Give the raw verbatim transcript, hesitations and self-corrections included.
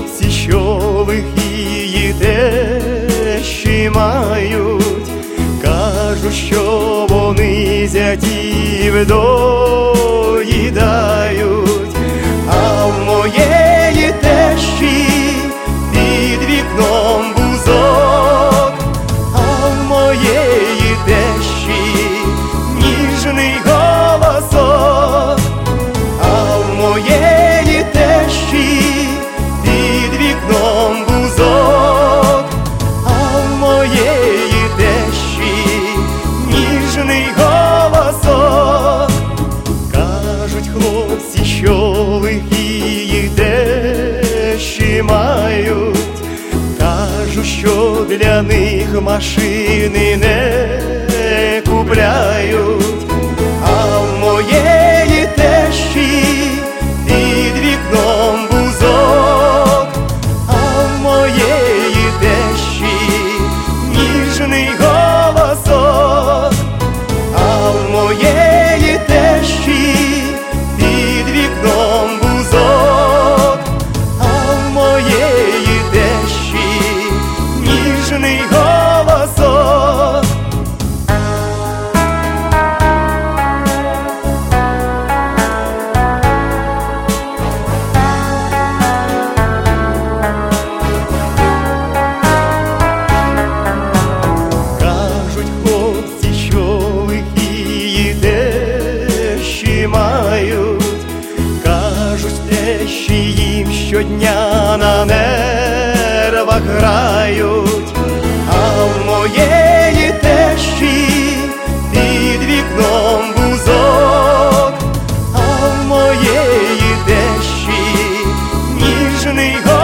хлопці, що лихі тещі мають, кажуть, що вони зятів доїдають, а в моєї тещі під вікном бузок, а в моєї тещі ніжний голосок, а в моєї тещі під вікном бузок, а в моєї тещі ніжний голосок. Кажуть хлопці, що лихі тещі мають, кажуть, що для них машини не купляють, а в моєї тещі під вікном бузок, а в моєї тещі ніжний голосок, а в моєї тещі під вікном бузок, а в моєї тещі ніжний голосок. Кажуть хлопці, що лихі тещі мають, кажуть тещі їм щодня на нервах грають, а в моєї тещі під вікном бузок, а в моєї тещі ніжний голосок.